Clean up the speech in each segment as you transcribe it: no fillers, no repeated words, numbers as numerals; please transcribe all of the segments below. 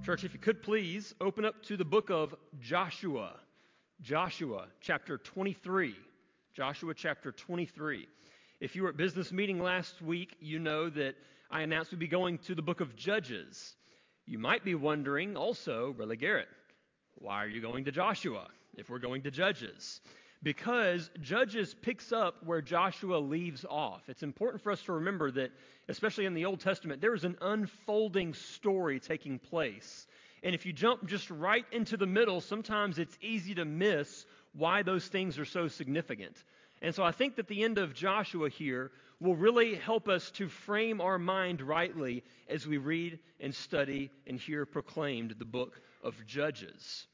Church, if you could please open up to the book of Joshua. Joshua chapter 23. Joshua chapter 23. If you were at business meeting last week, you know that I announced we'd be going to the book of Judges. You might be wondering also, Brother Garrett, why are you going to Joshua if we're going to Judges? Because Judges picks up where Joshua leaves off. It's important for us to remember that, especially in the Old Testament, there is an unfolding story taking place. And if you jump just right into the middle, sometimes it's easy to miss why those things are so significant. And so I think that the end of Joshua here will really help us to frame our mind rightly as we read and study and hear proclaimed the book of Judges.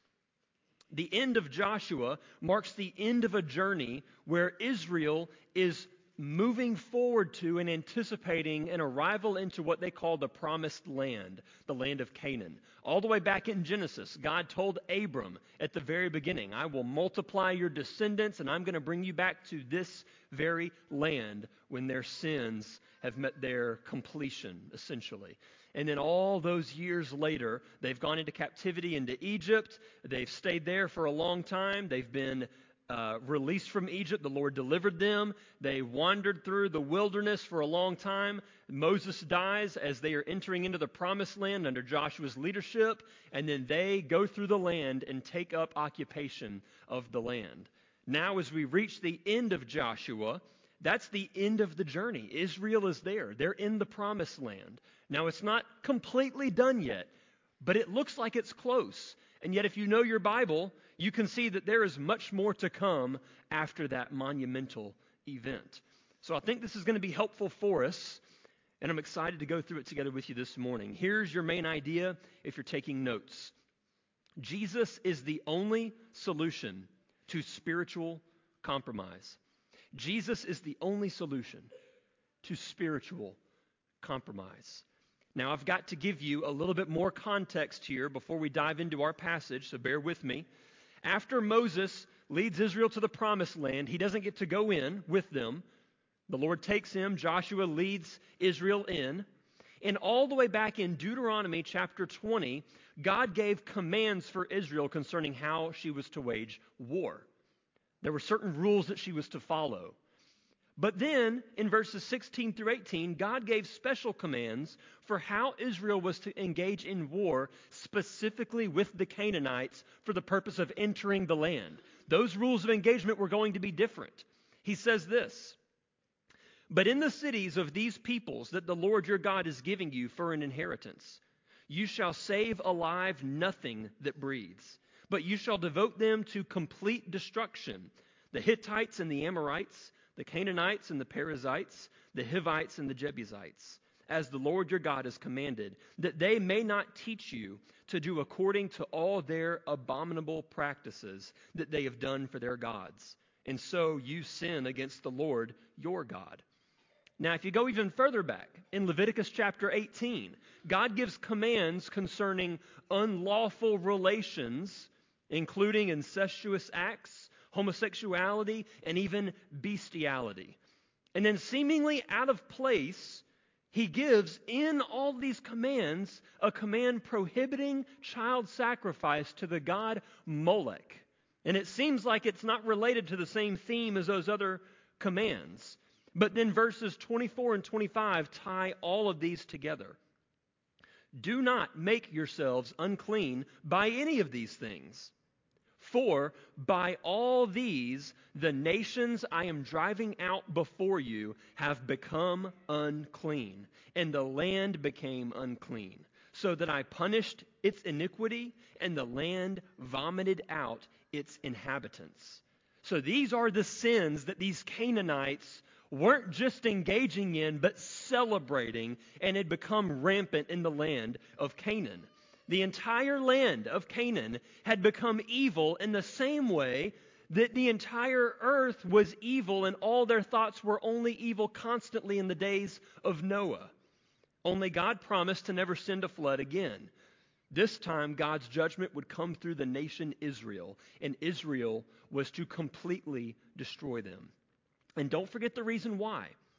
The end of Joshua marks the end of a journey where Israel is moving forward to and anticipating an arrival into what they call the promised land, the land of Canaan. All the way back in Genesis, God told Abram at the very beginning, I will multiply your descendants and I'm going to bring you back to this very land when their sins have met their completion, essentially. And then all those years later, they've gone into captivity into Egypt. They've stayed there for a long time. They've been released from Egypt. The Lord delivered them. They wandered through the wilderness for a long time. Moses dies as they are entering into the promised land under Joshua's leadership. And then they go through the land and take up occupation of the land. Now as we reach the end of Joshua, that's the end of the journey. Israel is there. They're in the promised land. Now, it's not completely done yet, but it looks like it's close. And yet, if you know your Bible, you can see that there is much more to come after that monumental event. So I think this is going to be helpful for us, and I'm excited to go through it together with you this morning. Here's your main idea if you're taking notes. Jesus is the only solution to spiritual compromise. Jesus is the only solution to spiritual compromise. Now, I've got to give you a little bit more context here before we dive into our passage, so bear with me. After Moses leads Israel to the promised land, he doesn't get to go in with them. The Lord takes him. Joshua leads Israel in. And all the way back in Deuteronomy chapter 20, God gave commands for Israel concerning how she was to wage war. There were certain rules that she was to follow. But then, in verses 16 through 18, God gave special commands for how Israel was to engage in war, specifically with the Canaanites, for the purpose of entering the land. Those rules of engagement were going to be different. He says this, but in the cities of these peoples that the Lord your God is giving you for an inheritance, you shall save alive nothing that breathes, but you shall devote them to complete destruction, the Hittites and the Amorites, the Canaanites and the Perizzites, the Hivites and the Jebusites, as the Lord your God has commanded, that they may not teach you to do according to all their abominable practices that they have done for their gods. And so you sin against the Lord your God. Now, if you go even further back, in Leviticus chapter 18, God gives commands concerning unlawful relations, including incestuous acts, homosexuality, and even bestiality. And then seemingly out of place, he gives in all these commands a command prohibiting child sacrifice to the god Molech. And it seems like it's not related to the same theme as those other commands. But then verses 24 and 25 tie all of these together. Do not make yourselves unclean by any of these things. For by all these, the nations I am driving out before you have become unclean, and the land became unclean, so that I punished its iniquity, and the land vomited out its inhabitants. So these are the sins that these Canaanites weren't just engaging in, but celebrating, and had become rampant in the land of Canaan. The entire land of Canaan had become evil in the same way that the entire earth was evil and all their thoughts were only evil constantly in the days of Noah. Only God promised to never send a flood again. This time, God's judgment would come through the nation Israel, and Israel was to completely destroy them. And don't forget the reason why.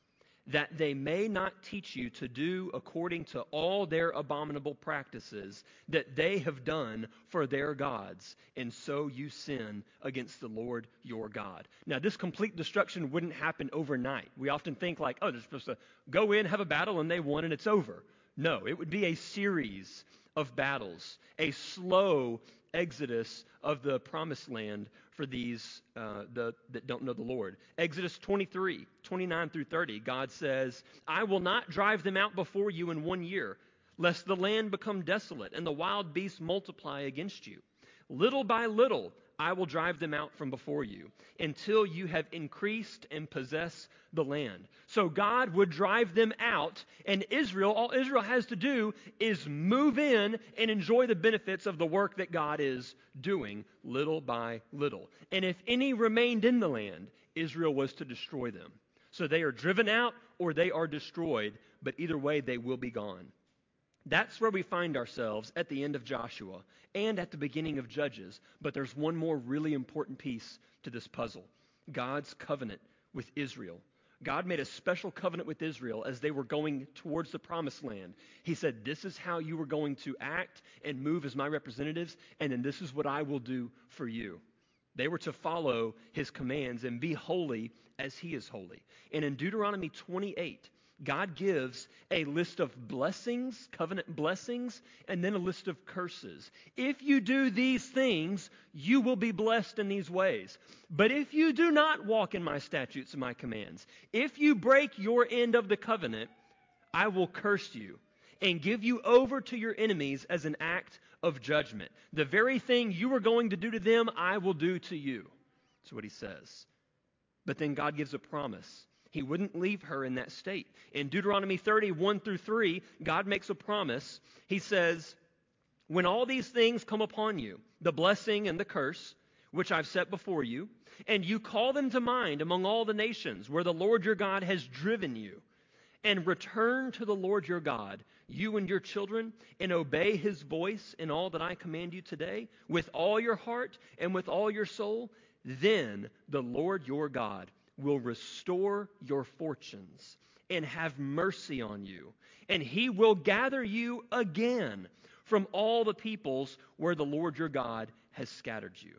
that they may not teach you to do according to all their abominable practices that they have done for their gods, and so you sin against the Lord your God. Now, this complete destruction wouldn't happen overnight. We often think like, oh, they're supposed to go in, have a battle, and they won, and it's over. No, it would be a series of battles, a slow exodus of the promised land for these that don't know the Lord. Exodus 23, 29 through 30, God says, I will not drive them out before you in 1 year, lest the land become desolate and the wild beasts multiply against you. Little by little, I will drive them out from before you until you have increased and possess the land. So God would drive them out, and all Israel has to do is move in and enjoy the benefits of the work that God is doing little by little. And if any remained in the land, Israel was to destroy them. So they are driven out or they are destroyed, but either way they will be gone. That's where we find ourselves at the end of Joshua and at the beginning of Judges. But there's one more really important piece to this puzzle: God's covenant with Israel. God made a special covenant with Israel as they were going towards the promised land. He said, this is how you are going to act and move as my representatives, and then this is what I will do for you. They were to follow his commands and be holy as he is holy. And in Deuteronomy 28, God gives a list of blessings, covenant blessings, and then a list of curses. If you do these things, you will be blessed in these ways. But if you do not walk in my statutes and my commands, if you break your end of the covenant, I will curse you and give you over to your enemies as an act of judgment. The very thing you were going to do to them, I will do to you. That's what he says. But then God gives a promise. He wouldn't leave her in that state. In Deuteronomy 30, 1 through 3, God makes a promise. He says, when all these things come upon you, the blessing and the curse, which I've set before you, and you call them to mind among all the nations where the Lord your God has driven you, and return to the Lord your God, you and your children, and obey his voice in all that I command you today, with all your heart and with all your soul, then the Lord your God will restore your fortunes and have mercy on you, and he will gather you again from all the peoples where the Lord your God has scattered you.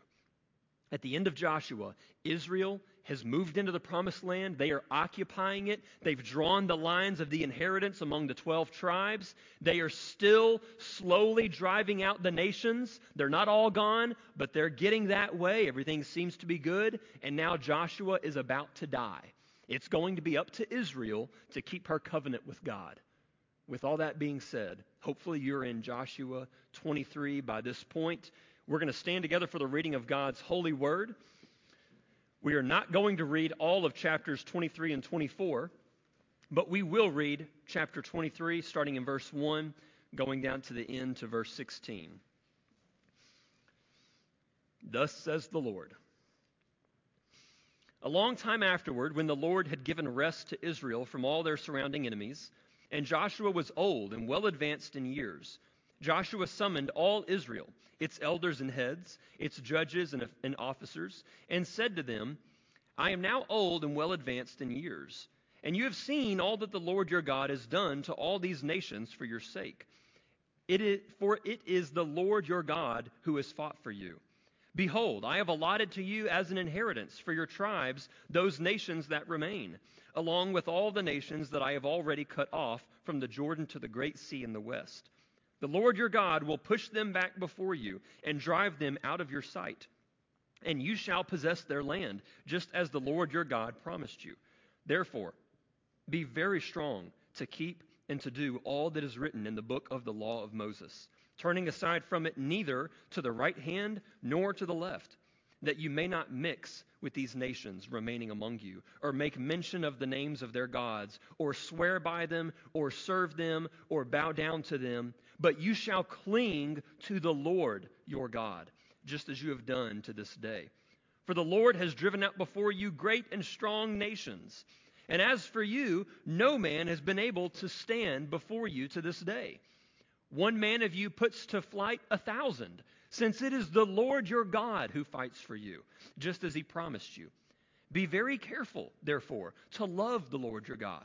At the end of Joshua, Israel has moved into the promised land. They are occupying it. They've drawn the lines of the inheritance among the 12 tribes. They are still slowly driving out the nations. They're not all gone, but they're getting that way. Everything seems to be good. And now Joshua is about to die. It's going to be up to Israel to keep her covenant with God. With all that being said, hopefully you're in Joshua 23 by this point. We're going to stand together for the reading of God's holy word. We are not going to read all of chapters 23 and 24, but we will read chapter 23, starting in verse 1, going down to the end to verse 16. Thus says the Lord. A long time afterward, when the Lord had given rest to Israel from all their surrounding enemies, and Joshua was old and well advanced in years, Joshua summoned all Israel, its elders and heads, its judges and officers, and said to them, I am now old and well advanced in years, and you have seen all that the Lord your God has done to all these nations for your sake. For it is the Lord your God who has fought for you. Behold, I have allotted to you as an inheritance for your tribes those nations that remain, along with all the nations that I have already cut off from the Jordan to the great sea in the west. The Lord your God will push them back before you and drive them out of your sight. And you shall possess their land, just as the Lord your God promised you. Therefore, be very strong to keep and to do all that is written in the book of the law of Moses, turning aside from it neither to the right hand nor to the left, that you may not mix with these nations remaining among you, or make mention of the names of their gods, or swear by them, or serve them, or bow down to them. But you shall cling to the Lord your God, just as you have done to this day. For the Lord has driven out before you great and strong nations. And as for you, no man has been able to stand before you to this day. One man of you puts to flight 1,000, since it is the Lord your God who fights for you, just as he promised you. Be very careful, therefore, to love the Lord your God.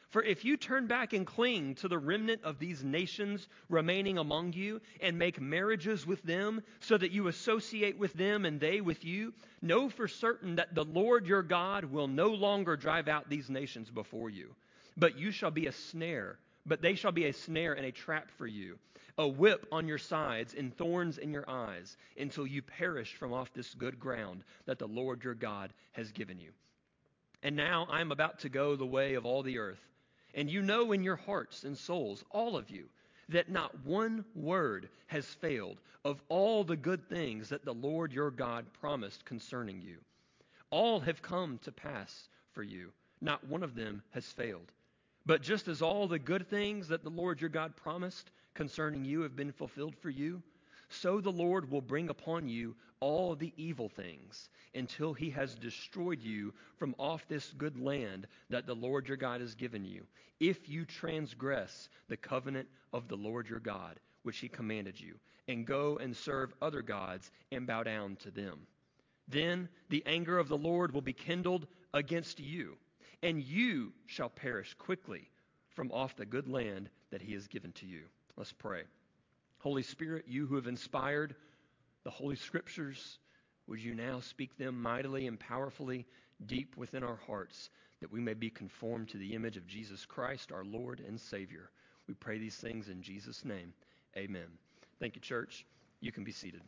For if you turn back and cling to the remnant of these nations remaining among you and make marriages with them so that you associate with them and they with you, know for certain that the Lord your God will no longer drive out these nations before you. But they shall be a snare and a trap for you, a whip on your sides and thorns in your eyes, until you perish from off this good ground that the Lord your God has given you. And now I am about to go the way of all the earth. And you know in your hearts and souls, all of you, that not one word has failed of all the good things that the Lord your God promised concerning you. All have come to pass for you. Not one of them has failed. But just as all the good things that the Lord your God promised concerning you have been fulfilled for you, so the Lord will bring upon you all the evil things until he has destroyed you from off this good land that the Lord your God has given you, if you transgress the covenant of the Lord your God, which he commanded you, and go and serve other gods and bow down to them. Then the anger of the Lord will be kindled against you, and you shall perish quickly from off the good land that he has given to you. Let's pray. Holy Spirit, you who have inspired the Holy Scriptures, would you now speak them mightily and powerfully deep within our hearts, that we may be conformed to the image of Jesus Christ, our Lord and Savior. We pray these things in Jesus' name. Amen. Thank you, church. You can be seated.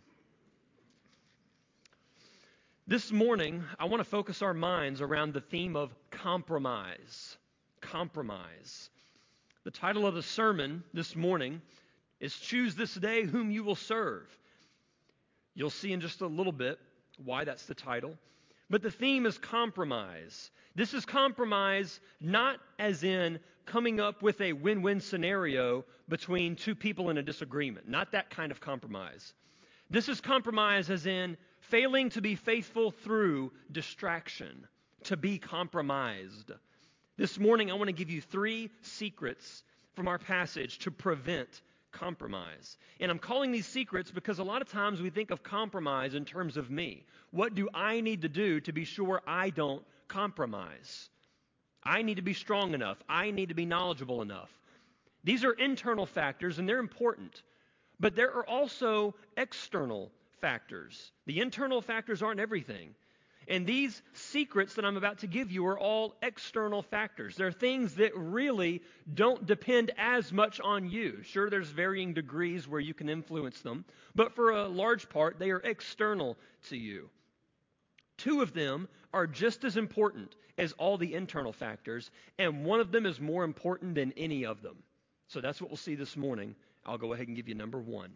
This morning, I want to focus our minds around the theme of compromise. Compromise. The title of the sermon this morning is Choose This Day Whom You Will Serve. You'll see in just a little bit why that's the title. But the theme is compromise. This is compromise not as in coming up with a win-win scenario between two people in a disagreement. Not that kind of compromise. This is compromise as in failing to be faithful through distraction, to be compromised. This morning I want to give you 3 secrets from our passage to prevent compromise. And I'm calling these secrets because a lot of times we think of compromise in terms of me. What do I need to do to be sure I don't compromise? I need to be strong enough. I need to be knowledgeable enough. These are internal factors and they're important. But there are also external factors. The internal factors aren't everything. And these secrets that I'm about to give you are all external factors. They're things that really don't depend as much on you. Sure, there's varying degrees where you can influence them, but for a large part, they are external to you. 2 of them are just as important as all the internal factors, and one of them is more important than any of them. So that's what we'll see this morning. I'll go ahead and give you number 1.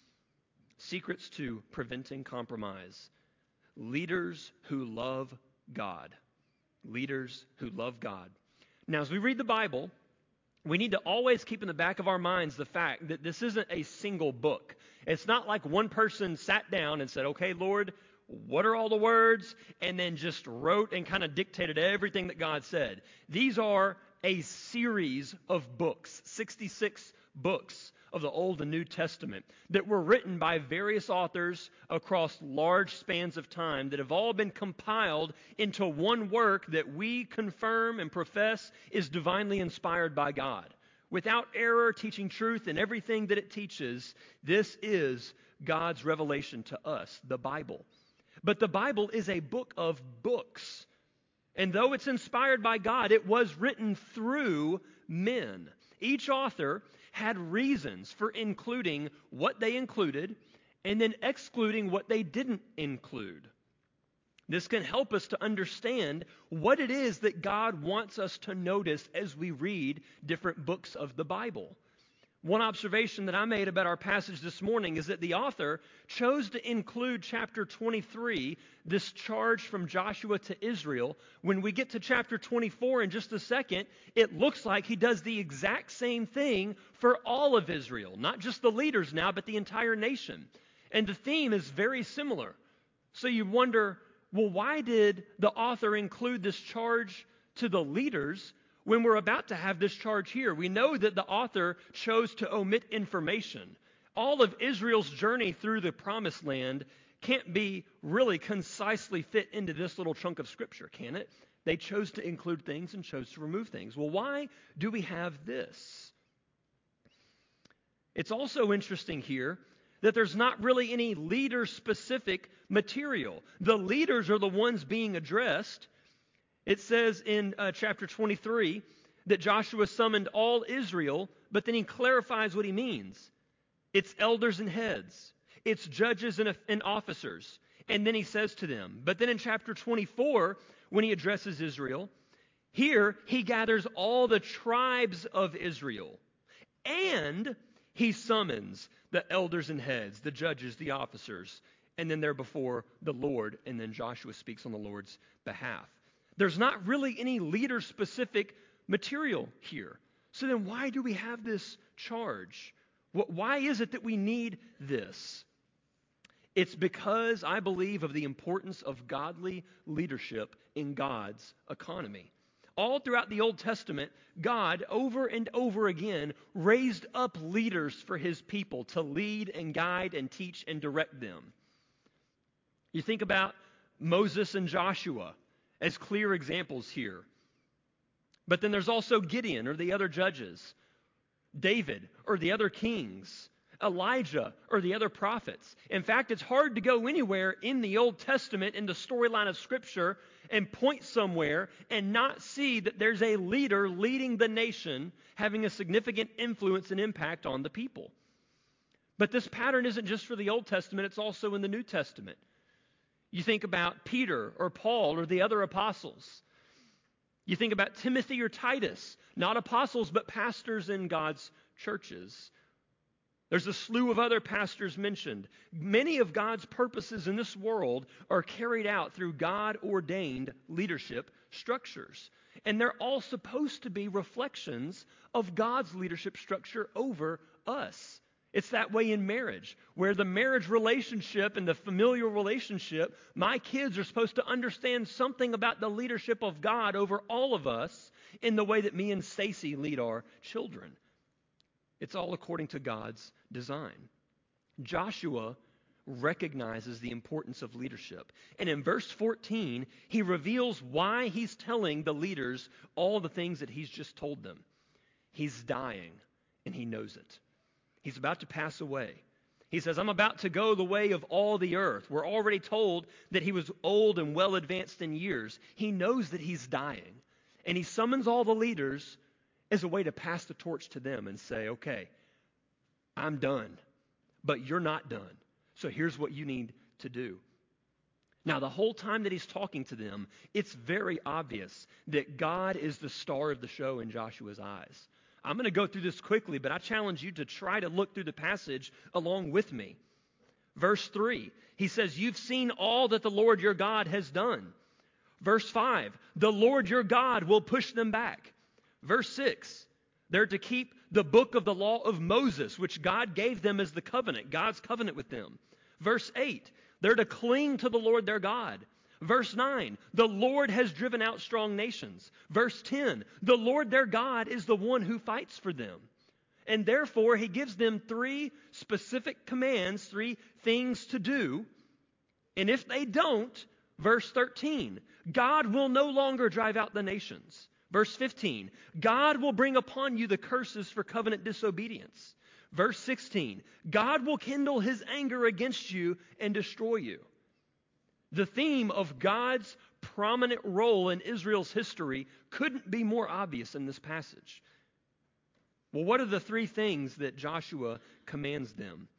Secrets to preventing compromise. Leaders who love God. Leaders who love God. Now, as we read the Bible, we need to always keep in the back of our minds the fact that this isn't a single book. It's not like one person sat down and said, okay, Lord, what are all the words? And then just wrote and kind of dictated everything that God said. These are a series of books, 66 books of the Old and New Testament that were written by various authors across large spans of time that have all been compiled into one work that we confirm and profess is divinely inspired by God. Without error, teaching truth in everything that it teaches, this is God's revelation to us, the Bible. But the Bible is a book of books. And though it's inspired by God, it was written through men. Each author had reasons for including what they included and then excluding what they didn't include. This can help us to understand what it is that God wants us to notice as we read different books of the Bible. One observation that I made about our passage this morning is that the author chose to include chapter 23, this charge from Joshua to Israel. When we get to chapter 24 in just a second, it looks like he does the exact same thing for all of Israel, not just the leaders now, but the entire nation. And the theme is very similar. So you wonder, well, why did the author include this charge to the leaders when we're about to have this charge here? We know that the author chose to omit information. All of Israel's journey through the promised land can't be really concisely fit into this little chunk of scripture, can it? They chose to include things and chose to remove things. Well, why do we have this? It's also interesting here that there's not really any leader-specific material. The leaders are the ones being addressed. It says in chapter 23 that Joshua summoned all Israel, but then he clarifies what he means. It's elders and heads. It's judges and officers. And then he says to them, but then in chapter 24, when he addresses Israel, here he gathers all the tribes of Israel. And he summons the elders and heads, the judges, the officers, and then they're before the Lord, and then Joshua speaks on the Lord's behalf. There's not really any leader-specific material here. So then why do we have this charge? Why is it that we need this? It's because I believe of the importance of godly leadership in God's economy. All throughout the Old Testament, God, over and over again, raised up leaders for his people to lead and guide and teach and direct them. You think about Moses and Joshua as clear examples here. But then there's also Gideon or the other judges, David or the other kings, Elijah or the other prophets. In fact, it's hard to go anywhere in the Old Testament in the storyline of Scripture and point somewhere and not see that there's a leader leading the nation, having a significant influence and impact on the people. But this pattern isn't just for the Old Testament, it's also in the New Testament. You think about Peter or Paul or the other apostles. You think about Timothy or Titus, not apostles but pastors in God's churches. There's a slew of other pastors mentioned. Many of God's purposes in this world are carried out through God-ordained leadership structures. And they're all supposed to be reflections of God's leadership structure over us. It's that way in marriage, where the marriage relationship and the familial relationship, my kids are supposed to understand something about the leadership of God over all of us in the way that me and Stacy lead our children. It's all according to God's design. Joshua recognizes the importance of leadership. And in verse 14, he reveals why he's telling the leaders all the things that he's just told them. He's dying, and he knows it. He's about to pass away. He says, I'm about to go the way of all the earth. We're already told that he was old and well advanced in years. He knows that he's dying. And he summons all the leaders as a way to pass the torch to them and say, okay, I'm done, but you're not done. So here's what you need to do. Now, the whole time that he's talking to them, it's very obvious that God is the star of the show in Joshua's eyes. I'm going to go through this quickly, but I challenge you to try to look through the passage along with me. Verse 3, he says, you've seen all that the Lord your God has done. Verse 5, the Lord your God will push them back. Verse 6, they're to keep the book of the law of Moses, which God gave them as the covenant, God's covenant with them. Verse 8, they're to cling to the Lord their God. Verse 9, the Lord has driven out strong nations. Verse 10, the Lord their God is the one who fights for them. And therefore, he gives them 3 specific commands, 3 things to do. And if they don't, verse 13, God will no longer drive out the nations. Verse 15, God will bring upon you the curses for covenant disobedience. Verse 16, God will kindle his anger against you and destroy you. The theme of God's prominent role in Israel's history couldn't be more obvious in this passage. Well, what are the 3 things that Joshua commands them?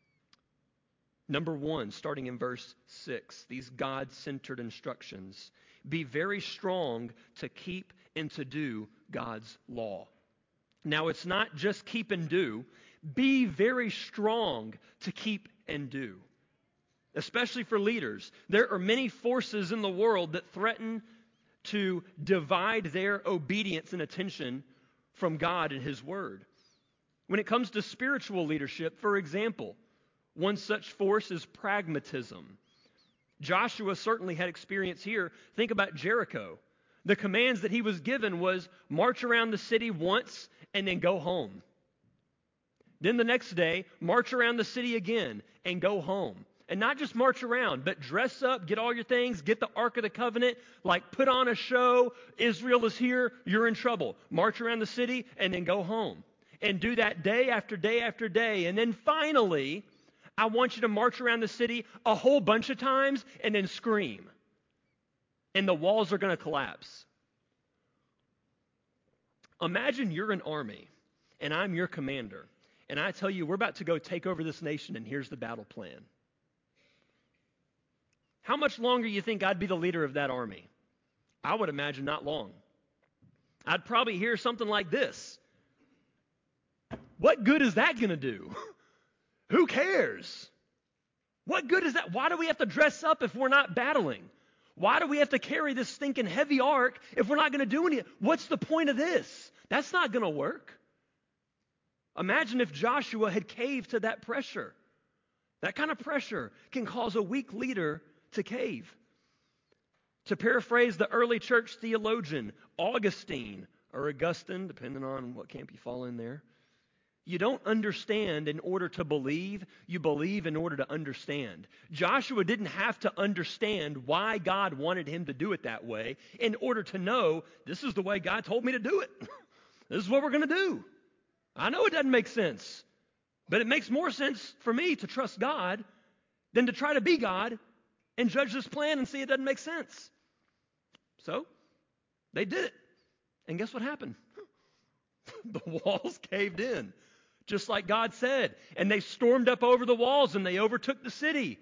Number 1, starting in verse 6, these God-centered instructions. Be very strong to keep and to do God's law. Now, it's not just keep and do. Be very strong to keep and do. Especially for leaders. There are many forces in the world that threaten to divide their obedience and attention from God and His Word. When it comes to spiritual leadership, for example, one such force is pragmatism. Joshua certainly had experience here. Think about Jericho. The commands that he was given was march around the city once and then go home. Then the next day, march around the city again and go home. And not just march around, but dress up, get all your things, get the Ark of the Covenant, like put on a show. Israel is here, you're in trouble. March around the city and then go home. And do that day after day after day. And then finally, I want you to march around the city a whole bunch of times and then scream. And the walls are going to collapse. Imagine you're an army and I'm your commander. And I tell you, we're about to go take over this nation and here's the battle plan. How much longer do you think I'd be the leader of that army? I would imagine not long. I'd probably hear something like this. What good is that going to do? Who cares? What good is that? Why do we have to dress up if we're not battling? Why do we have to carry this stinking heavy ark if we're not going to do anything? What's the point of this? That's not going to work. Imagine if Joshua had caved to that pressure. That kind of pressure can cause a weak leader to cave. To paraphrase the early church theologian Augustine, or Augustine, depending on what camp you fall in there, you don't understand in order to believe, you believe in order to understand. Joshua didn't have to understand why God wanted him to do it that way in order to know this is the way God told me to do it. This is what we're going to do. I know it doesn't make sense, but it makes more sense for me to trust God than to try to be God and judge this plan and see it doesn't make sense. So, they did it. And guess what happened? The walls caved in, just like God said. And they stormed up over the walls and they overtook the city.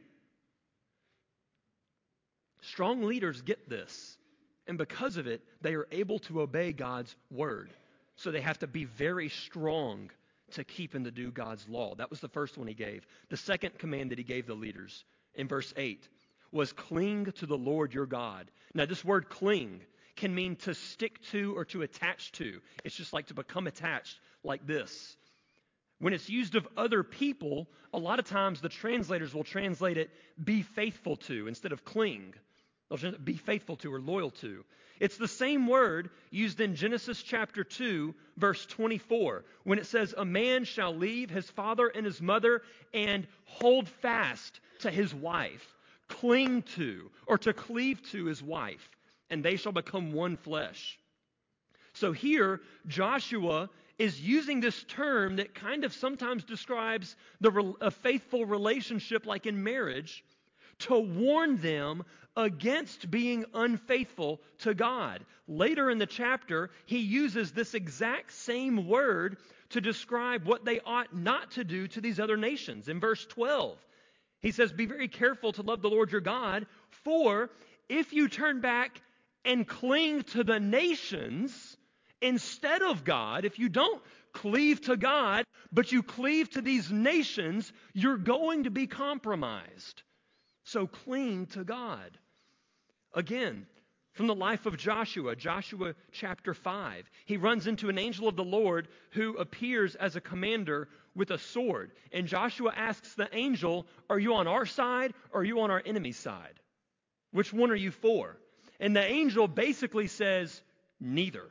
Strong leaders get this. And because of it, they are able to obey God's word. So they have to be very strong to keep and to do God's law. That was the first one he gave. The second command that he gave the leaders in verse 8 was cling to the Lord your God. Now this word cling can mean to stick to or to attach to. It's just like to become attached like this. When it's used of other people, a lot of times the translators will translate it be faithful to instead of cling. They'll be faithful to or loyal to. It's the same word used in Genesis chapter 2, verse 24, when it says, a man shall leave his father and his mother and hold fast to his wife, cling to or to cleave to his wife, and they shall become one flesh. So here, Joshua is using this term that kind of sometimes describes a faithful relationship like in marriage to warn them against being unfaithful to God. Later in the chapter, he uses this exact same word to describe what they ought not to do to these other nations. In verse 12, he says, be very careful to love the Lord your God, for if you turn back and cling to the nations instead of God, if you don't cleave to God, but you cleave to these nations, you're going to be compromised. So cling to God. Again, from the life of Joshua, Joshua chapter 5, he runs into an angel of the Lord who appears as a commander with a sword. And Joshua asks the angel, are you on our side or are you on our enemy's side? Which one are you for? And the angel basically says, neither.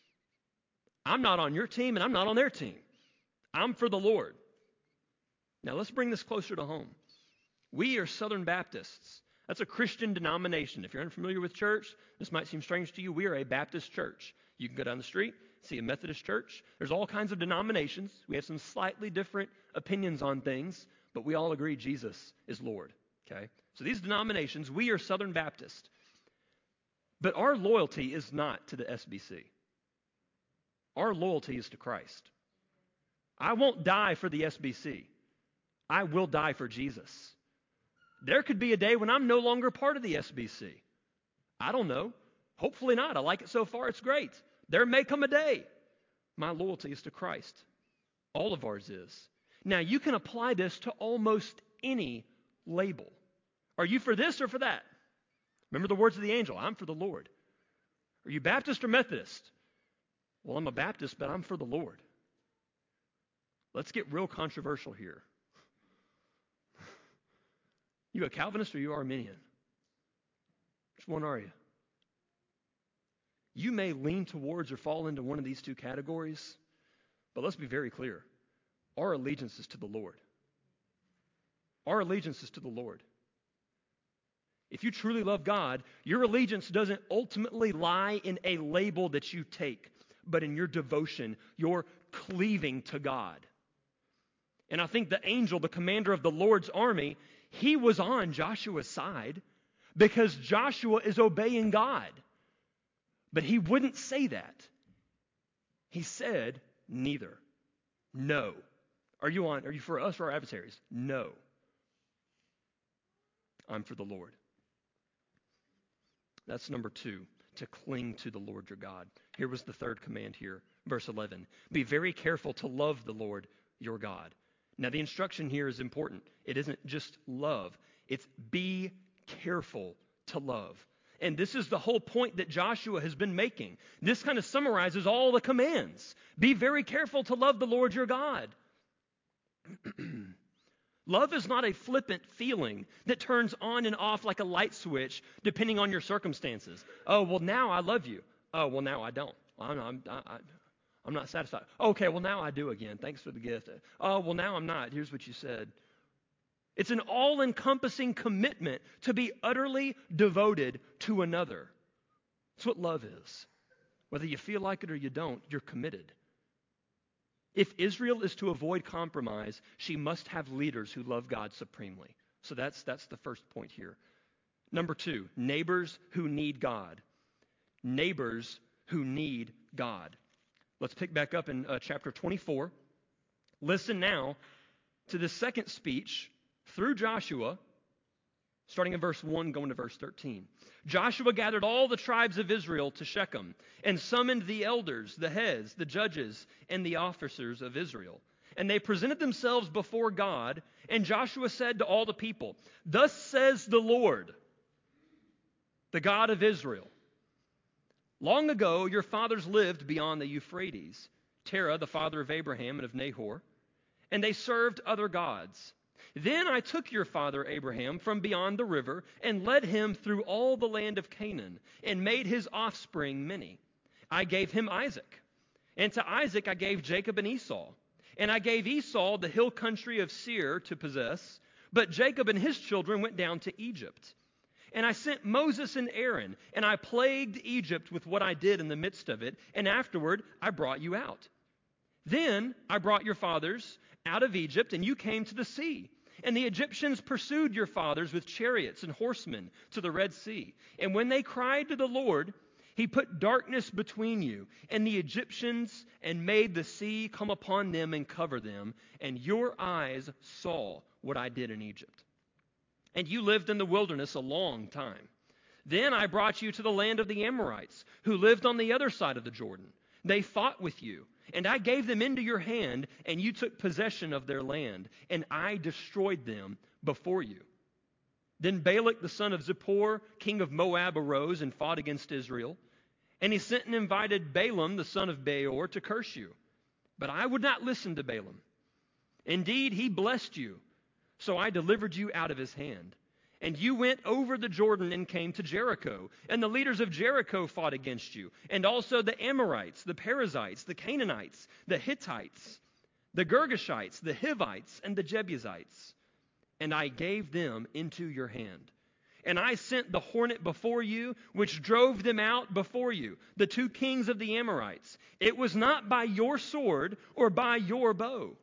I'm not on your team and I'm not on their team. I'm for the Lord. Now let's bring this closer to home. We are Southern Baptists. That's a Christian denomination. If you're unfamiliar with church, this might seem strange to you. We are a Baptist church. You can go down the street, see a Methodist church. There's all kinds of denominations. We have some slightly different opinions on things, but we all agree Jesus is Lord. Okay? So these denominations, we are Southern Baptist. But our loyalty is not to the SBC. Our loyalty is to Christ. I won't die for the SBC. I will die for Jesus. There could be a day when I'm no longer part of the SBC. I don't know. Hopefully not. I like it so far. It's great. There may come a day. My loyalty is to Christ. All of ours is. Now, you can apply this to almost any label. Are you for this or for that? Remember the words of the angel. I'm for the Lord. Are you Baptist or Methodist? Well, I'm a Baptist, but I'm for the Lord. Let's get real controversial here. You a Calvinist or you Arminian? Which one are you? You may lean towards or fall into one of these two categories, but let's be very clear. Our allegiance is to the Lord. Our allegiance is to the Lord. If you truly love God, your allegiance doesn't ultimately lie in a label that you take, but in your devotion, your cleaving to God. And I think the angel, the commander of the Lord's army, he was on Joshua's side because Joshua is obeying God. But he wouldn't say that. He said, neither. No. Are you for us or our adversaries? No. I'm for the Lord. That's number 2, to cling to the Lord your God. Here was the third command here, verse 11. Be very careful to love the Lord your God. Now the instruction here is important. It isn't just love. It's be careful to love. And this is the whole point that Joshua has been making. This kind of summarizes all the commands. Be very careful to love the Lord your God. Love is not a flippant feeling that turns on and off like a light switch depending on your circumstances. Oh, well, now I love you. Oh, well, now I don't. I'm not satisfied. Okay, well, now I do again. Thanks for the gift. Oh, well, now I'm not. Here's what you said. It's an all-encompassing commitment to be utterly devoted to another. That's what love is. Whether you feel like it or you don't, you're committed. If Israel is to avoid compromise, she must have leaders who love God supremely. So that's the first point here. Number 2, neighbors who need God. Neighbors who need God. Let's pick back up in chapter 24. Listen now to the second speech through Joshua, starting in verse 1, going to verse 13. Joshua gathered all the tribes of Israel to Shechem and summoned the elders, the heads, the judges, and the officers of Israel. And they presented themselves before God, and Joshua said to all the people, Thus says the Lord, the God of Israel. Long ago your fathers lived beyond the Euphrates, Terah, the father of Abraham and of Nahor, and they served other gods. Then I took your father Abraham from beyond the river and led him through all the land of Canaan and made his offspring many. I gave him Isaac, and to Isaac I gave Jacob and Esau. And I gave Esau the hill country of Seir to possess, but Jacob and his children went down to Egypt. And I sent Moses and Aaron, and I plagued Egypt with what I did in the midst of it, and afterward I brought you out. Then I brought your fathers out of Egypt, and you came to the sea. And the Egyptians pursued your fathers with chariots and horsemen to the Red Sea. And when they cried to the Lord, he put darkness between you and the Egyptians and made the sea come upon them and cover them. And your eyes saw what I did in Egypt. And you lived in the wilderness a long time. Then I brought you to the land of the Amorites, who lived on the other side of the Jordan. They fought with you, and I gave them into your hand, and you took possession of their land, and I destroyed them before you. Then Balak the son of Zippor, king of Moab, arose and fought against Israel. And he sent and invited Balaam the son of Beor to curse you. But I would not listen to Balaam. Indeed, he blessed you, so I delivered you out of his hand. And you went over the Jordan and came to Jericho. And the leaders of Jericho fought against you. And also the Amorites, the Perizzites, the Canaanites, the Hittites, the Girgashites, the Hivites, and the Jebusites. And I gave them into your hand. And I sent the hornet before you, which drove them out before you, the 2 kings of the Amorites. It was not by your sword or by your bow.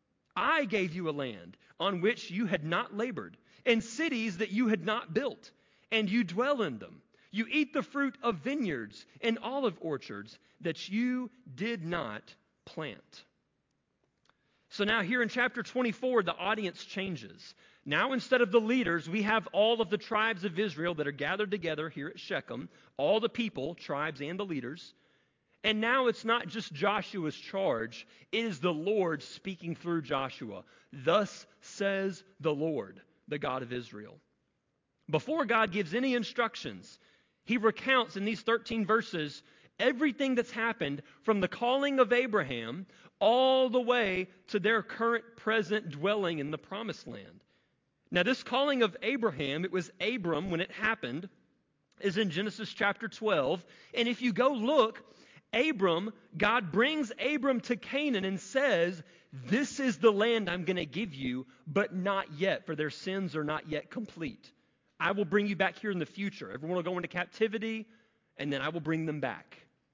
I gave you a land on which you had not labored, and cities that you had not built, and you dwell in them. You eat the fruit of vineyards and olive orchards that you did not plant. So now here in chapter 24, the audience changes. Now instead of the leaders, we have all of the tribes of Israel that are gathered together here at Shechem, all the people, tribes and the leaders. And now it's not just Joshua's charge, it is the Lord speaking through Joshua. Thus says the Lord, the God of Israel. Before God gives any instructions, he recounts in these 13 verses everything that's happened from the calling of Abraham all the way to their current present dwelling in the promised land. Now this calling of Abraham, it was Abram when it happened, is in Genesis chapter 12. And if you go look, God brings Abram to Canaan and says, this is the land I'm going to give you, but not yet, for their sins are not yet complete. I will bring you back here in the future. Everyone will go into captivity, and then I will bring them back.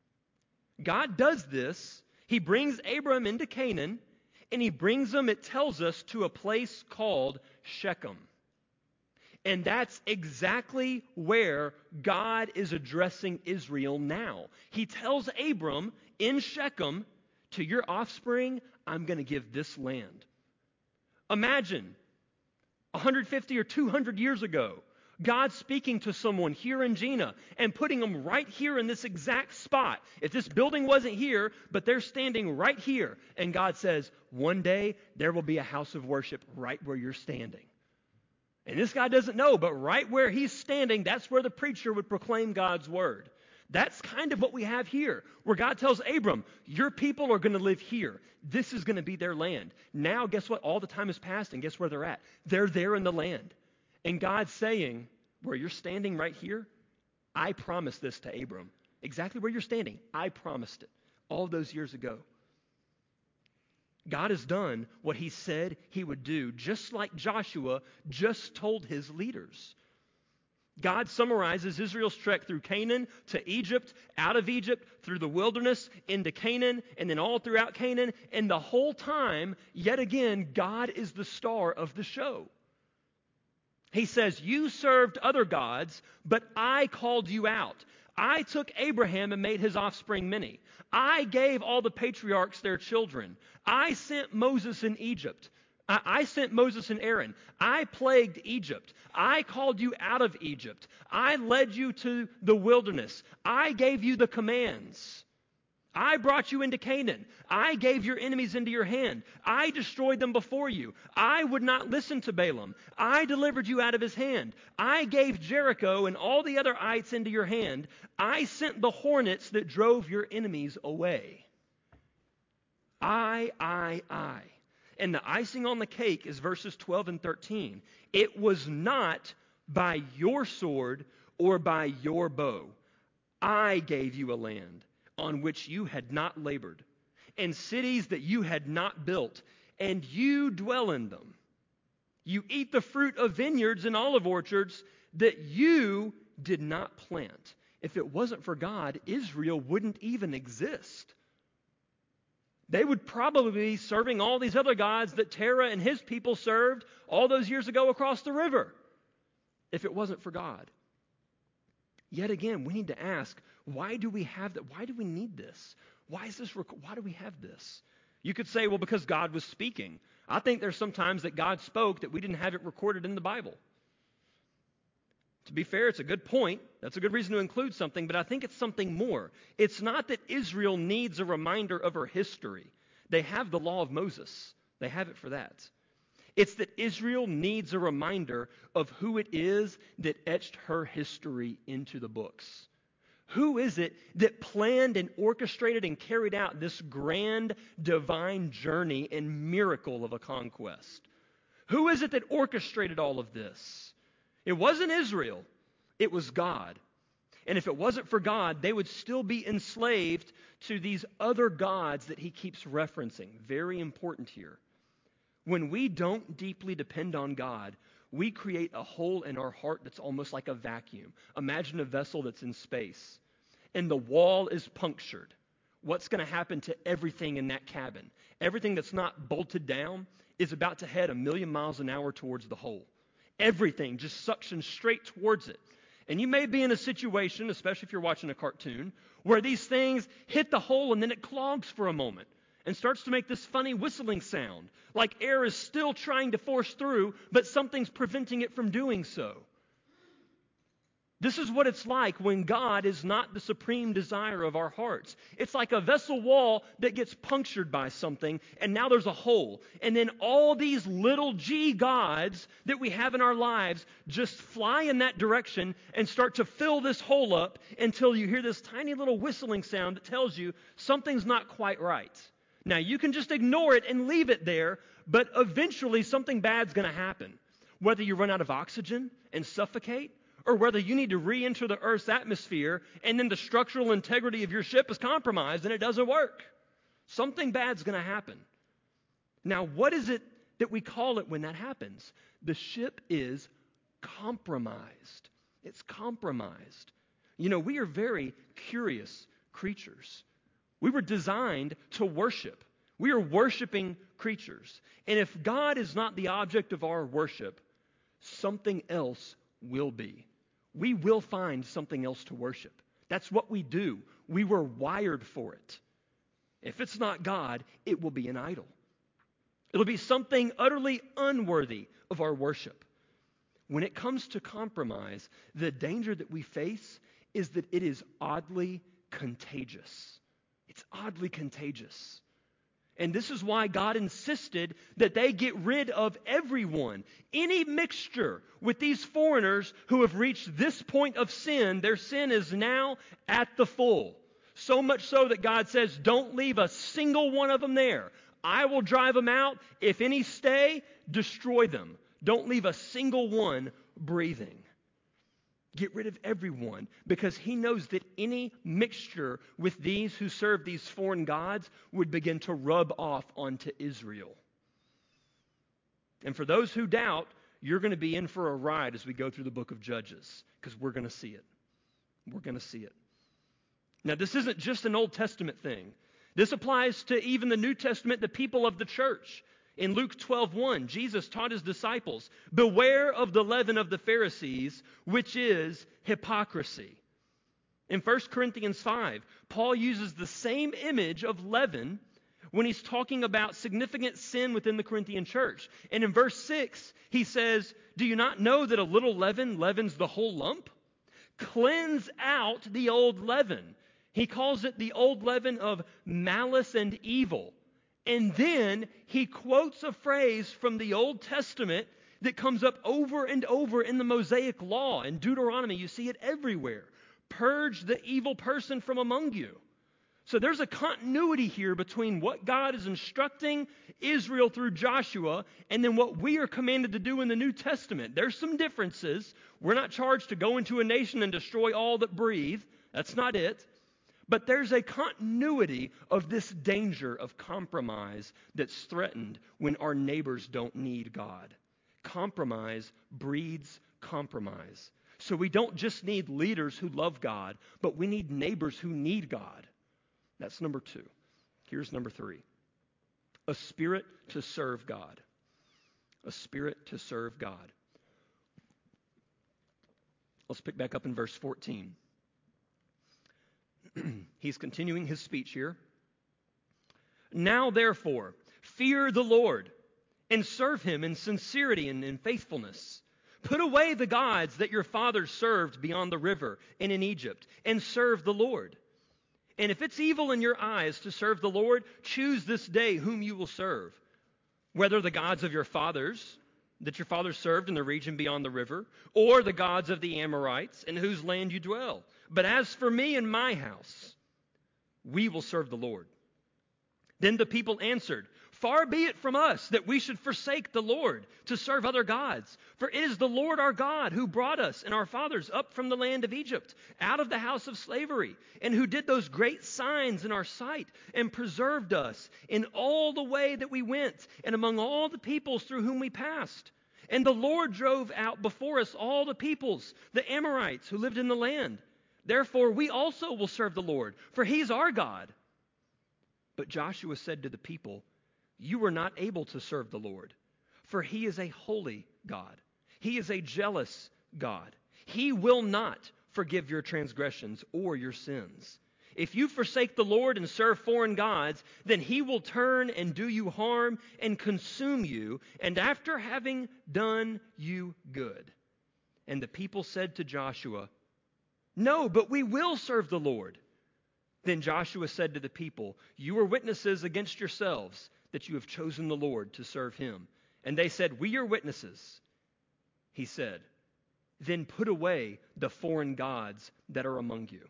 God does this. He brings Abram into Canaan, and he brings them, it tells us, to a place called Shechem. And that's exactly where God is addressing Israel now. He tells Abram in Shechem, to your offspring, I'm going to give this land. Imagine 150 or 200 years ago, God speaking to someone here in Jena and putting them right here in this exact spot. If this building wasn't here, but they're standing right here, and God says, one day there will be a house of worship right where you're standing. And this guy doesn't know, but right where he's standing, that's where the preacher would proclaim God's word. That's kind of what we have here, where God tells Abram, your people are going to live here. This is going to be their land. Now, guess what? All the time has passed, and guess where they're at? They're there in the land. And God's saying, where you're standing right here, I promised this to Abram. Exactly where you're standing, I promised it all those years ago. God has done what he said he would do, just like Joshua just told his leaders. God summarizes Israel's trek through Canaan to Egypt, out of Egypt, through the wilderness, into Canaan, and then all throughout Canaan. And the whole time, yet again, God is the star of the show. He says, you served other gods, but I called you out. I took Abraham and made his offspring many. I gave all the patriarchs their children. I sent Moses in Egypt. I sent Moses and Aaron. I plagued Egypt. I called you out of Egypt. I led you to the wilderness. I gave you the commands. I brought you into Canaan. I gave your enemies into your hand. I destroyed them before you. I would not listen to Balaam. I delivered you out of his hand. I gave Jericho and all the other ites into your hand. I sent the hornets that drove your enemies away. I. And the icing on the cake is verses 12 and 13. It was not by your sword or by your bow. I gave you a land on which you had not labored, and cities that you had not built, and you dwell in them. You eat the fruit of vineyards and olive orchards that you did not plant. If it wasn't for God, Israel wouldn't even exist. They would probably be serving all these other gods that Terah and his people served all those years ago across the river, if it wasn't for God. Yet again, we need to ask, why do we have that? Why do we need this? Why do we have this? You could say, well, because God was speaking. I think there's some times that God spoke that we didn't have it recorded in the Bible. To be fair, it's a good point. That's a good reason to include something, but I think it's something more. It's not that Israel needs a reminder of her history. They have the law of Moses. They have it for that. It's that Israel needs a reminder of who it is that etched her history into the books. Who is it that planned and orchestrated and carried out this grand divine journey and miracle of a conquest? Who is it that orchestrated all of this? It wasn't Israel. It was God. And if it wasn't for God, they would still be enslaved to these other gods that he keeps referencing. Very important here. When we don't deeply depend on God, we create a hole in our heart that's almost like a vacuum. Imagine a vessel that's in space, and the wall is punctured. What's going to happen to everything in that cabin? Everything that's not bolted down is about to head 1,000,000 miles an hour towards the hole. Everything just suctions straight towards it. And you may be in a situation, especially if you're watching a cartoon, where these things hit the hole and then it clogs for a moment and starts to make this funny whistling sound, like air is still trying to force through, but something's preventing it from doing so. This is what it's like when God is not the supreme desire of our hearts. It's like a vessel wall that gets punctured by something, and now there's a hole. And then all these little g gods that we have in our lives just fly in that direction and start to fill this hole up until you hear this tiny little whistling sound that tells you something's not quite right. Now, you can just ignore it and leave it there, but eventually something bad's going to happen. Whether you run out of oxygen and suffocate, or whether you need to re-enter the Earth's atmosphere and then the structural integrity of your ship is compromised and it doesn't work. Something bad's going to happen. Now, what is it that we call it when that happens? The ship is compromised. It's compromised. You know, we are very curious creatures. We were designed to worship. We are worshiping creatures. And if God is not the object of our worship, something else will be. We will find something else to worship. That's what we do. We were wired for it. If it's not God, it will be an idol. It'll be something utterly unworthy of our worship. When it comes to compromise, the danger that we face is that it is oddly contagious. It's oddly contagious. And this is why God insisted that they get rid of everyone. Any mixture with these foreigners who have reached this point of sin, their sin is now at the full. So much so that God says, don't leave a single one of them there. I will drive them out. If any stay, destroy them. Don't leave a single one breathing. Get rid of everyone, because he knows that any mixture with these who serve these foreign gods would begin to rub off onto Israel. And for those who doubt, you're going to be in for a ride as we go through the book of Judges, because we're going to see it. We're going to see it. Now, this isn't just an Old Testament thing. This applies to even the New Testament, the people of the church. In Luke 12:1, Jesus taught his disciples, beware of the leaven of the Pharisees, which is hypocrisy. In 1 Corinthians 5, Paul uses the same image of leaven when he's talking about significant sin within the Corinthian church. And in verse 6, he says, do you not know that a little leaven leavens the whole lump? Cleanse out the old leaven. He calls it the old leaven of malice and evil. And then he quotes a phrase from the Old Testament that comes up over and over in the Mosaic Law. In Deuteronomy, you see it everywhere. Purge the evil person from among you. So there's a continuity here between what God is instructing Israel through Joshua and then what we are commanded to do in the New Testament. There's some differences. We're not charged to go into a nation and destroy all that breathe. That's not it. But there's a continuity of this danger of compromise that's threatened when our neighbors don't need God. Compromise breeds compromise. So we don't just need leaders who love God, but we need neighbors who need God. That's number 2. Here's number 3. A spirit to serve God. A spirit to serve God. Let's pick back up in verse 14. He's continuing his speech here. Now, therefore, fear the Lord and serve him in sincerity and in faithfulness. Put away the gods that your fathers served beyond the river and in Egypt, and serve the Lord. And if it's evil in your eyes to serve the Lord, choose this day whom you will serve, whether the gods of your fathers that your fathers served in the region beyond the river, or the gods of the Amorites in whose land you dwell. But as for me and my house, we will serve the Lord. Then the people answered, far be it from us that we should forsake the Lord to serve other gods. For it is the Lord our God who brought us and our fathers up from the land of Egypt, out of the house of slavery, and who did those great signs in our sight, and preserved us in all the way that we went, and among all the peoples through whom we passed. And the Lord drove out before us all the peoples, the Amorites who lived in the land. Therefore we also will serve the Lord, for he's our God. But Joshua said to the people, you are not able to serve the Lord, for he is a holy God. He is a jealous God. He will not forgive your transgressions or your sins. If you forsake the Lord and serve foreign gods, then he will turn and do you harm and consume you, and after having done you good. And the people said to Joshua, no, but we will serve the Lord. Then Joshua said to the people, you are witnesses against yourselves that you have chosen the Lord to serve him. And they said, we are witnesses. He said, then put away the foreign gods that are among you,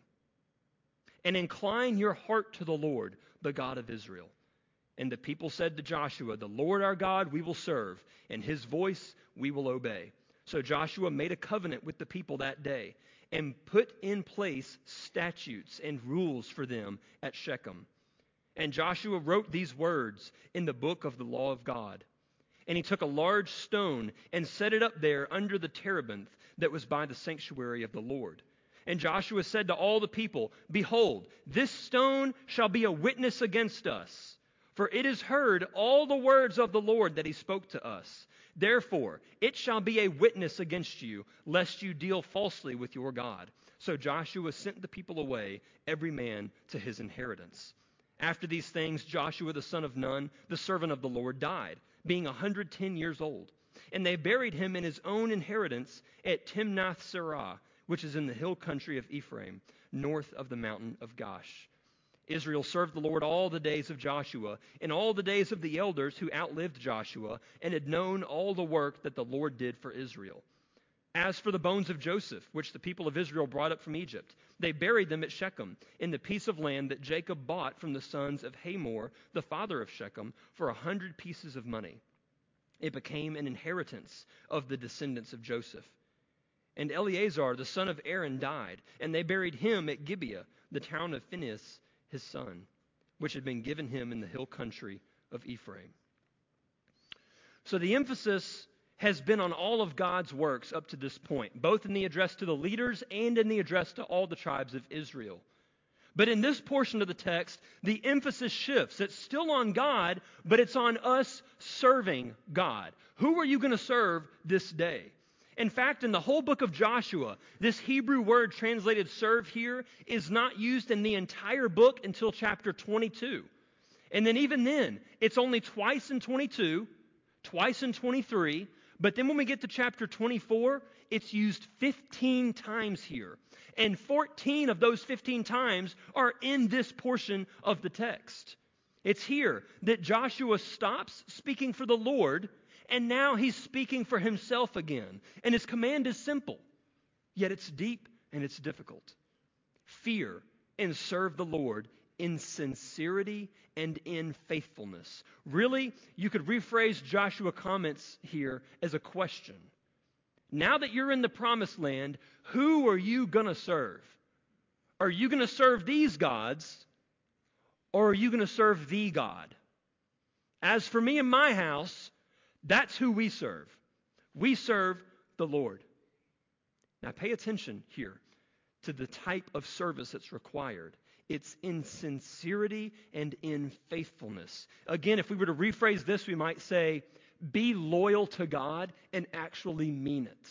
and incline your heart to the Lord, the God of Israel. And the people said to Joshua, the Lord our God we will serve, and his voice we will obey. So Joshua made a covenant with the people that day, and put in place statutes and rules for them at Shechem. And Joshua wrote these words in the book of the law of God. And he took a large stone and set it up there under the terebinth that was by the sanctuary of the Lord. And Joshua said to all the people, Behold, this stone shall be a witness against us, for it has heard all the words of the Lord that he spoke to us. Therefore, it shall be a witness against you, lest you deal falsely with your God. So Joshua sent the people away, every man to his inheritance. After these things, Joshua the son of Nun, the servant of the Lord, died, being 110 years old. And they buried him in his own inheritance at Timnath-serah, which is in the hill country of Ephraim, north of the mountain of Gaash. Israel served the Lord all the days of Joshua, and all the days of the elders who outlived Joshua, and had known all the work that the Lord did for Israel. As for the bones of Joseph, which the people of Israel brought up from Egypt, they buried them at Shechem, in the piece of land that Jacob bought from the sons of Hamor, the father of Shechem, for 100 pieces of money. It became an inheritance of the descendants of Joseph. And Eleazar, the son of Aaron, died, and they buried him at Gibeah, the town of Phinehas, his son, which had been given him in the hill country of Ephraim. So the emphasis has been on all of God's works up to this point, both in the address to the leaders and in the address to all the tribes of Israel. But in this portion of the text, the emphasis shifts. It's still on God, but it's on us serving God. Who are you going to serve this day? In fact, in the whole book of Joshua, this Hebrew word translated serve here is not used in the entire book until chapter 22. And then even then, it's only twice in 22, twice in 23, but then when we get to chapter 24, it's used 15 times here. And 14 of those 15 times are in this portion of the text. It's here that Joshua stops speaking for the Lord, and now he's speaking for himself again. And his command is simple, yet it's deep and it's difficult. Fear and serve the Lord in sincerity and in faithfulness. Really, you could rephrase Joshua's comments here as a question. Now that you're in the promised land, who are you going to serve? Are you going to serve these gods, or are you going to serve the God? As for me and my house, that's who we serve. We serve the Lord. Now pay attention here to the type of service that's required. It's in sincerity and in faithfulness. Again, if we were to rephrase this, we might say, be loyal to God and actually mean it.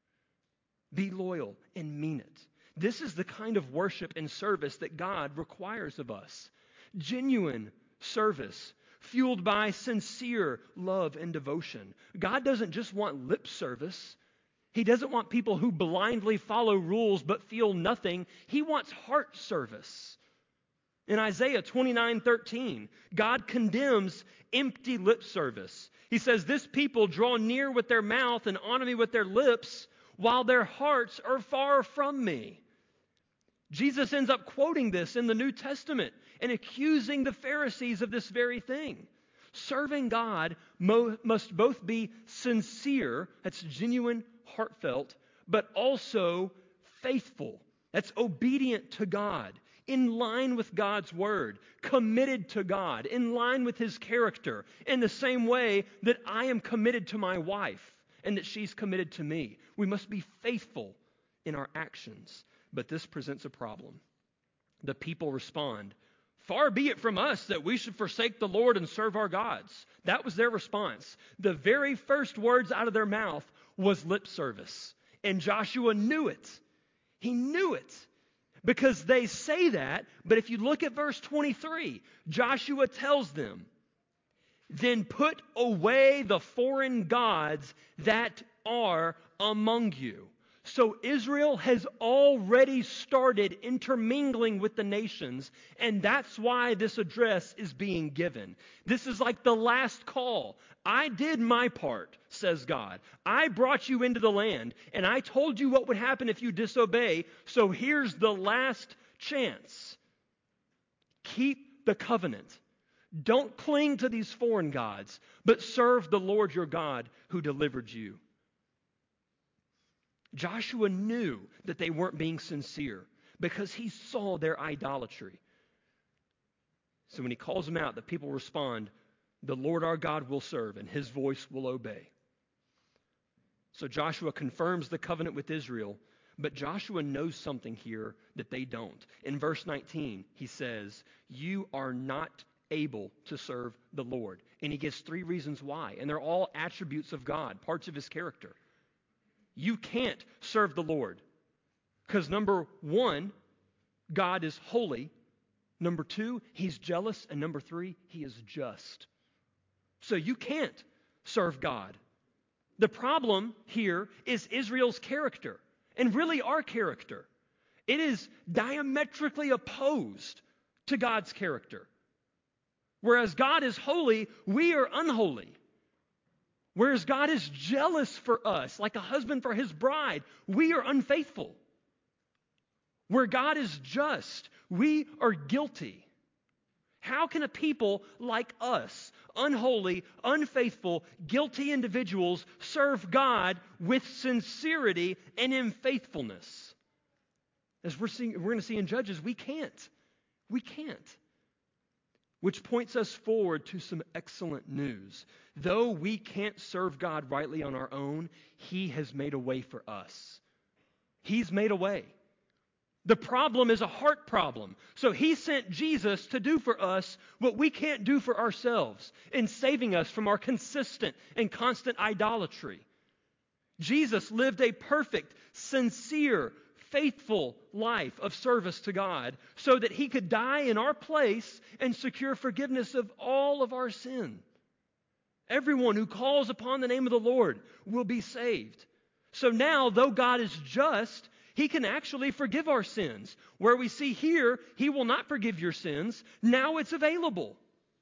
Be loyal and mean it. This is the kind of worship and service that God requires of us. Genuine service, fueled by sincere love and devotion. God doesn't just want lip service. He doesn't want people who blindly follow rules but feel nothing. He wants heart service. In Isaiah 29:13, God condemns empty lip service. He says, this people draw near with their mouth and honor me with their lips, while their hearts are far from me. Jesus ends up quoting this in the New Testament and accusing the Pharisees of this very thing. Serving God must both be sincere, that's genuine, heartfelt, but also faithful. That's obedient to God, in line with God's word, committed to God, in line with his character, in the same way that I am committed to my wife and that she's committed to me. We must be faithful in our actions. But this presents a problem. The people respond, far be it from us that we should forsake the Lord and serve our gods. That was their response. The very first words out of their mouth was lip service. And Joshua knew it. He knew it. Because they say that, but if you look at verse 23, Joshua tells them, then put away the foreign gods that are among you. So Israel has already started intermingling with the nations, and that's why this address is being given. This is like the last call. I did my part, says God. I brought you into the land, and I told you what would happen if you disobey, so here's the last chance. Keep the covenant. Don't cling to these foreign gods, but serve the Lord your God who delivered you. Joshua knew that they weren't being sincere because he saw their idolatry. So when he calls them out, the people respond, the Lord our God will serve, and his voice will obey. So Joshua confirms the covenant with Israel, but Joshua knows something here that they don't. In verse 19, he says, you are not able to serve the Lord. And he gives 3 reasons why, and they're all attributes of God, parts of his character. You can't serve the Lord because number 1, God is holy. Number 2, he's jealous. And number 3, he is just. So you can't serve God. The problem here is Israel's character, and really our character. It is diametrically opposed to God's character. Whereas God is holy, we are unholy. Whereas God is jealous for us, like a husband for his bride, we are unfaithful. Where God is just, we are guilty. How can a people like us, unholy, unfaithful, guilty individuals, serve God with sincerity and in faithfulness? As we're going to see in Judges, we can't. We can't. Which points us forward to some excellent news. Though we can't serve God rightly on our own, he has made a way for us. He's made a way. The problem is a heart problem. So he sent Jesus to do for us what we can't do for ourselves in saving us from our consistent and constant idolatry. Jesus lived a perfect, sincere, faithful life of service to God so that he could die in our place and secure forgiveness of all of our sin. Everyone who calls upon the name of the Lord will be saved. So now, though God is just, he can actually forgive our sins. Where we see here, he will not forgive your sins. Now it's available.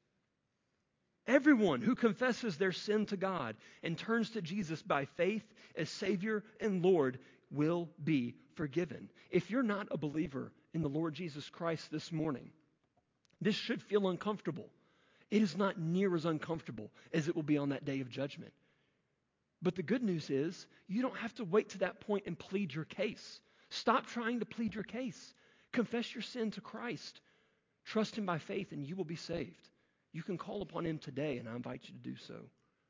Everyone who confesses their sin to God and turns to Jesus by faith as Savior and Lord will be forgiven. If you're not a believer in the Lord Jesus Christ this morning, this should feel uncomfortable. It is not near as uncomfortable as it will be on that day of judgment. But the good news is, you don't have to wait to that point and plead your case. Stop trying to plead your case. Confess your sin to Christ. Trust him by faith and you will be saved. You can call upon him today, and I invite you to do so.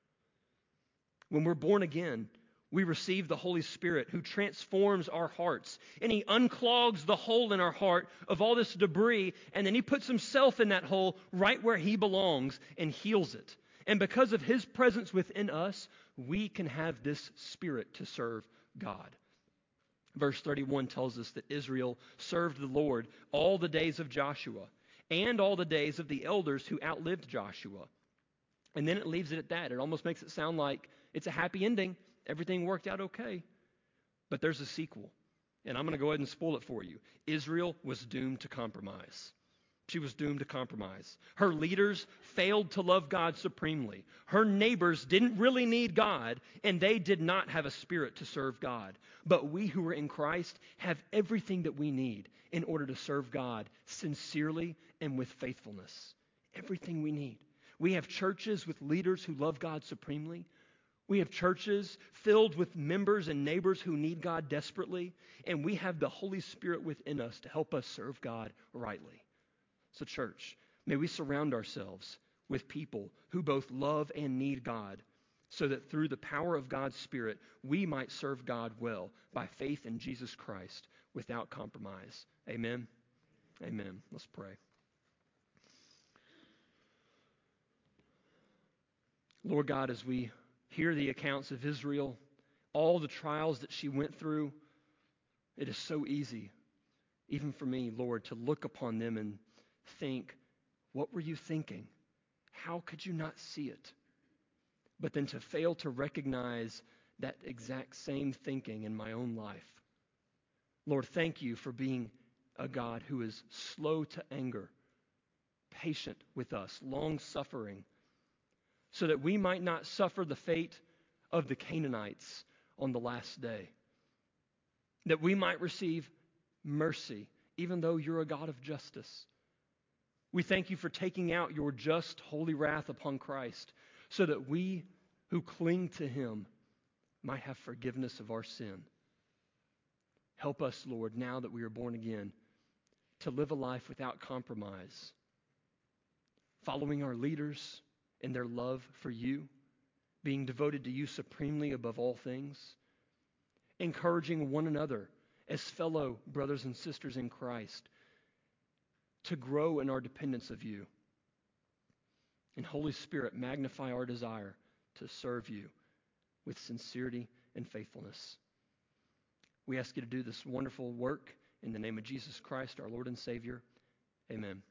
When we're born again, we receive the Holy Spirit who transforms our hearts. And he unclogs the hole in our heart of all this debris, and then he puts himself in that hole right where he belongs and heals it. And because of his presence within us, we can have this spirit to serve God. Verse 31 tells us that Israel served the Lord all the days of Joshua and all the days of the elders who outlived Joshua. And then it leaves it at that. It almost makes it sound like it's a happy ending. Everything worked out okay. But there's a sequel. And I'm going to go ahead and spoil it for you. Israel was doomed to compromise. She was doomed to compromise. Her leaders failed to love God supremely. Her neighbors didn't really need God, and they did not have a spirit to serve God. But we who are in Christ have everything that we need in order to serve God sincerely and with faithfulness. Everything we need. We have churches with leaders who love God supremely. We have churches filled with members and neighbors who need God desperately. And we have the Holy Spirit within us to help us serve God rightly. So church, may we surround ourselves with people who both love and need God, so that through the power of God's Spirit, we might serve God well by faith in Jesus Christ without compromise. Amen? Amen. Let's pray. Lord God, as we hear the accounts of Israel, all the trials that she went through, it is so easy, even for me, Lord, to look upon them and think, what were you thinking? How could you not see it? But then to fail to recognize that exact same thinking in my own life. Lord, thank you for being a God who is slow to anger, patient with us, long-suffering, so that we might not suffer the fate of the Canaanites on the last day. That we might receive mercy, even though you're a God of justice. We thank you for taking out your just, holy wrath upon Christ, so that we who cling to him might have forgiveness of our sin. Help us, Lord, now that we are born again, to live a life without compromise, following our leaders in their love for you, being devoted to you supremely above all things, encouraging one another as fellow brothers and sisters in Christ to grow in our dependence of you. And Holy Spirit, magnify our desire to serve you with sincerity and faithfulness. We ask you to do this wonderful work in the name of Jesus Christ, our Lord and Savior. Amen.